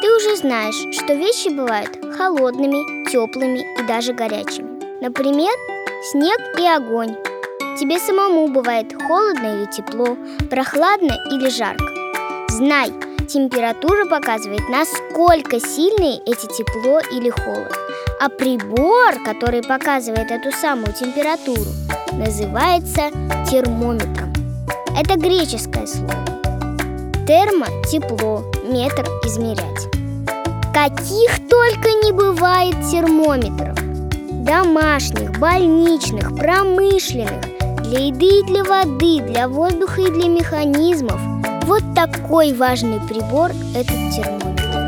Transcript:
Ты уже знаешь, что вещи бывают холодными, теплыми и даже горячими. Например, снег и огонь. Тебе самому бывает холодно или тепло, прохладно или жарко. Знай, температура показывает, насколько сильные эти тепло или холод. А прибор, который показывает эту самую температуру, называется термометром. Это греческое слово. Термо – тепло, метр – измерять. Каких только не бывает термометров. Домашних, больничных, промышленных, для еды и для воды, для воздуха и для механизмов. Вот такой важный прибор – этот термометр.